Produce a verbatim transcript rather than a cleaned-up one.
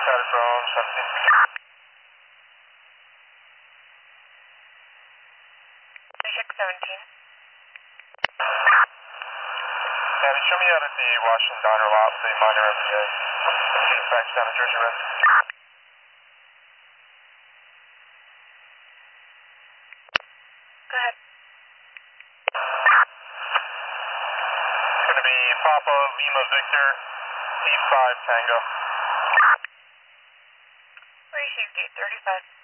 Status phone seventeen. six seventeen. Tabby, show me out at the Washington Diner lot with a minor M P A. Dispatch down to Jersey Red. Go ahead. It's going to be Papa Lima Victor, eight five Tango. Receive gate thirty-five.